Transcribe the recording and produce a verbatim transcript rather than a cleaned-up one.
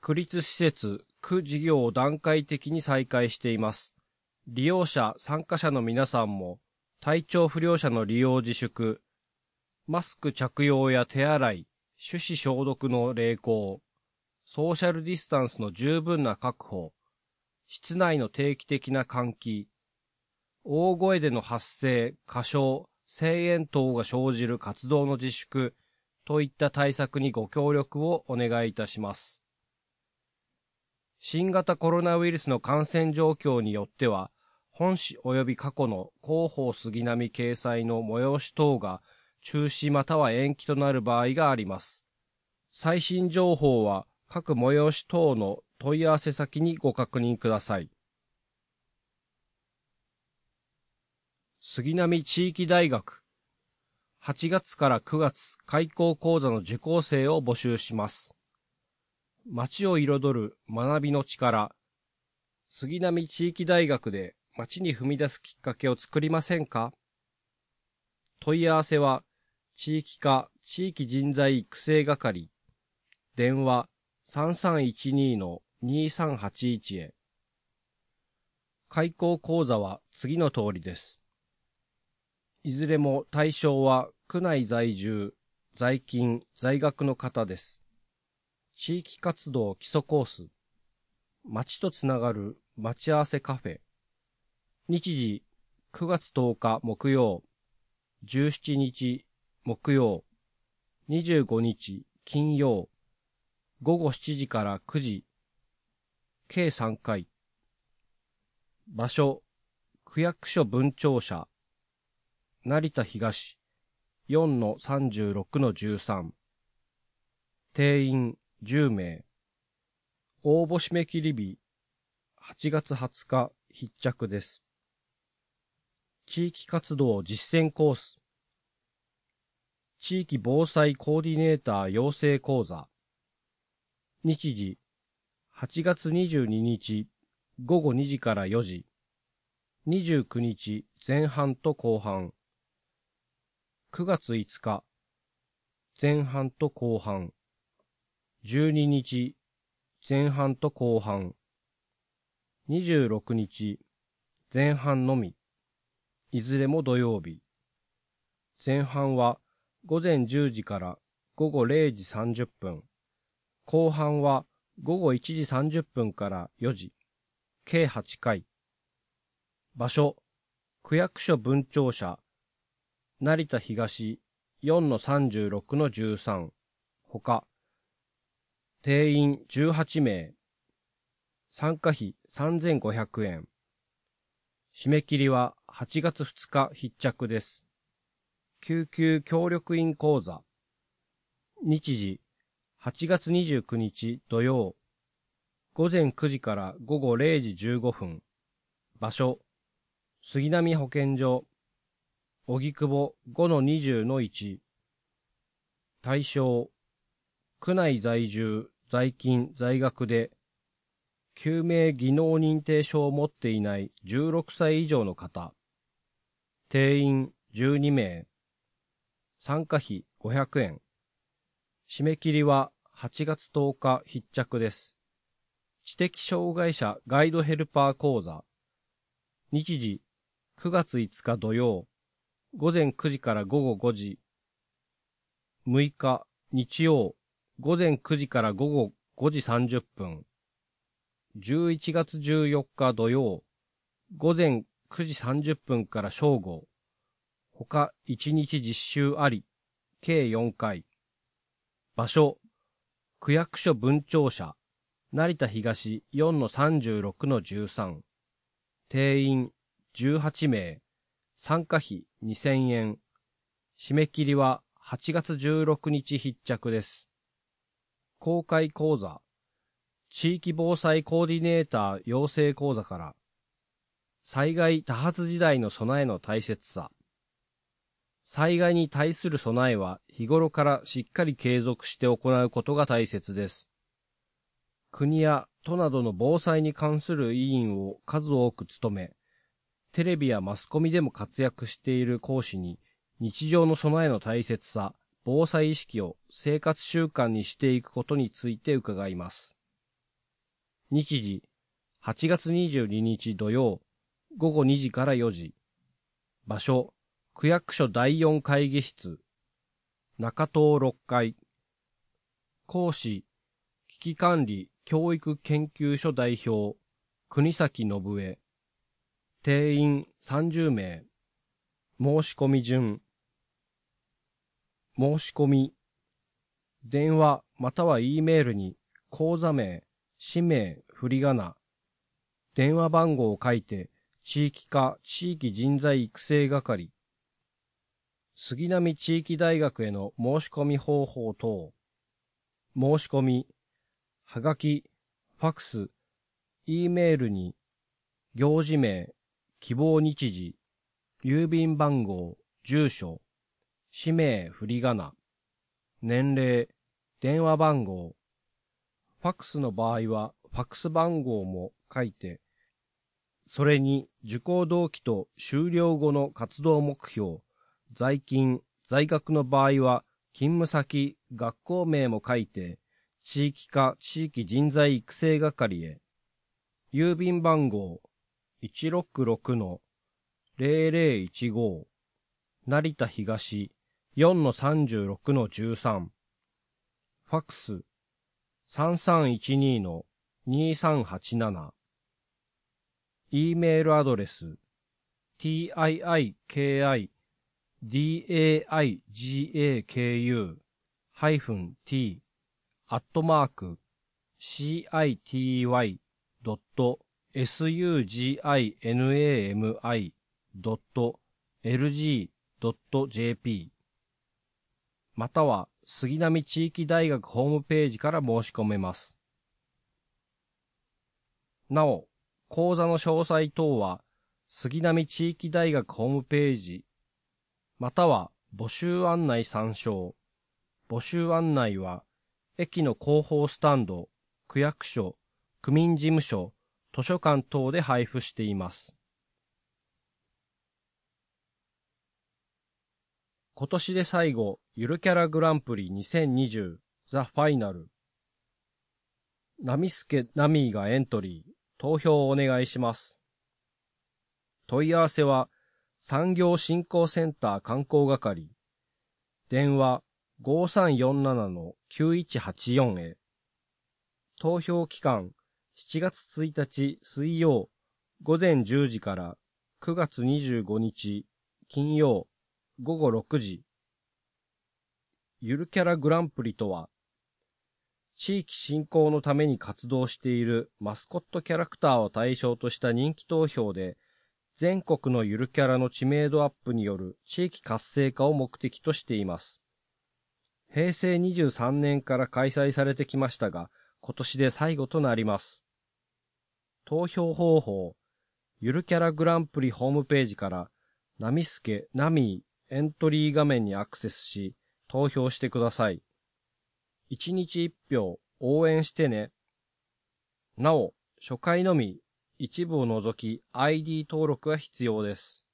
区立施設、区事業を段階的に再開しています。利用者、参加者の皆さんも、体調不良者の利用自粛、マスク着用や手洗い、手指消毒の励行、ソーシャルディスタンスの十分な確保、室内の定期的な換気、大声での発声、歌唱、声援等が生じる活動の自粛といった対策にご協力をお願いいたします。新型コロナウイルスの感染状況によっては、本誌及び過去の広報杉並掲載の催し等が中止または延期となる場合があります。最新情報は各催し等の問い合わせ先にご確認ください。杉並地域大学、はちがつからくがつ開講講座の受講生を募集します。街を彩る学びの力、杉並地域大学で街に踏み出すきっかけを作りませんか？問い合わせは、地域課地域人材育成係、電話 さんさんいちに のにさんはちいち へ。開講講座は次の通りです。いずれも対象は区内在住、在勤、在学の方です。地域活動基礎コース、街とつながる待ち合わせカフェ。日時くがつとおか木曜、じゅうしちにち木曜、にじゅうごにち金曜、ごごしちじからくじ、計さんかい。場所、区役所分庁舎、成田東 よんのさんじゅうろくのじゅうさん。定員じゅうめい。応募締め切り日、はちがつはつか必着です。地域活動実践コース。地域防災コーディネーター養成講座。日時、はちがつにじゅうににちごごにじからよじ。にじゅうくにち前半と後半。くがついつか前半と後半。じゅうににち前半と後半。にじゅうろくにち前半のみ。いずれも土曜日。前半はごぜんじゅうじからごごれいじさんじゅっぷん。後半はごごいちじさんじゅっぷんからよじ。計はちかい。場所、区役所分庁舎、成田東 よんのさんじゅうろくのじゅうさん。ほか。定員じゅうはちめい。参加費さんぜんごひゃくえん。締め切りははちがつふつか必着です。救急協力員講座。日時、はちがつにじゅうくにち土曜。ごぜんくじからごごれいじじゅうごふん。場所、杉並保健所。荻窪 ごのにじゅうのいち。対象、区内在住、在勤、在学で、救命技能認定証を持っていないじゅうろくさい以上の方。定員じゅうにめい。参加費ごひゃくえん。締め切りははちがつとおか必着です。知的障害者ガイドヘルパー講座。日時、くがついつか土曜。ごぜんくじからごごごじ。むいか日曜。ごぜんくじからごごごじさんじゅっぷん。じゅういちがつじゅうよっか土曜。ごぜんくじさんじゅっぷんから正午。ほかいちにち実習あり。計よんかい。場所、区役所分庁舎。成田東 よんのさんじゅうろくのじゅうさん。定員じゅうはちめい。参加費にせんえん。締め切りははちがつじゅうろくにち必着です。公開講座。地域防災コーディネーター養成講座から。災害多発時代の備えの大切さ。災害に対する備えは日頃からしっかり継続して行うことが大切です。国や都などの防災に関する委員を数多く務め、テレビやマスコミでも活躍している講師に日常の備えの大切さ、防災意識を生活習慣にしていくことについて伺います。 日時、はちがつにじゅうににち土曜、ごごにじからよじ。場所、区役所だいよん会議室。中棟ろっかい。講師、危機管理教育研究所代表、国崎信江。定員さんじゅうめい。申し込み順。申し込み。電話または E メールに口座名、氏名、振り仮名、電話番号を書いて、地域課地域人材育成係、杉並地域大学への申し込み方法等、申し込み、はがき、ファクス、E メールに、行事名、希望日時、郵便番号、住所、氏名、振り仮名、年齢、電話番号、ファクスの場合はファクス番号も書いて、それに受講動機と修了後の活動目標、在勤、在学の場合は勤務先、学校名も書いて、地域課地域人材育成係へ、郵便番号 いちろくろくのぜろぜろいちご、成田東 よんのさんじゅうろくのじゅうさん、ファクス さんさんいちにのにさんはちなな、E メールアドレス ティーアイアイケーアイディーエーアイジーエーケーユー ハイフン t アットマーク シーアイティーワイ ドット エスユージーアイエヌエーエムアイ ドット エルジー ドット ジェーピー または杉並地域大学ホームページから申し込めます。なお、講座の詳細等は杉並地域大学ホームページまたは募集案内参照。募集案内は駅の広報スタンド、区役所、区民事務所、図書館等で配布しています。今年で最後、ゆるキャラグランプリにせんにじゅうザ・ファイナル。ナミスケ・ナミーがエントリー、投票をお願いします。問い合わせは、産業振興センター観光係、電話 ごさんよんななのきゅういちはちよん へ。投票期間しちがつついたち水曜午前じゅうじからくがつにじゅうごにち金曜ごごろくじ。ゆるキャラグランプリとは、地域振興のために活動しているマスコットキャラクターを対象とした人気投票で、全国のゆるキャラの知名度アップによる地域活性化を目的としています。へいせいにじゅうさんねんから開催されてきましたが、今年で最後となります。投票方法、ゆるキャラグランプリホームページから、ナミスケ・ナミーエントリー画面にアクセスし、投票してください。いちにちいちひょう応援してね。なお、初回のみ一部を除き アイディー 登録が必要です。